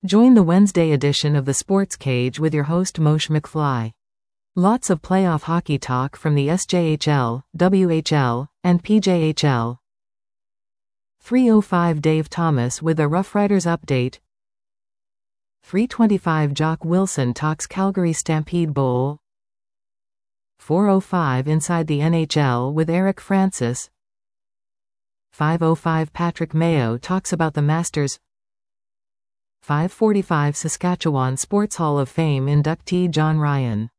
Join the Wednesday edition of the Sports Cage with your host Moshe McFly. Lots of playoff hockey talk from the SJHL, WHL, and PJHL. 3:05 Dave Thomas with a Rough Riders update. 3:25 Jock Wilson talks Calgary Stampede Bowl. 4:05 Inside the NHL with Eric Francis. 5:05 Patrick Mayo talks about the Masters. 5:45 Saskatchewan Sports Hall of Fame inductee John Ryan.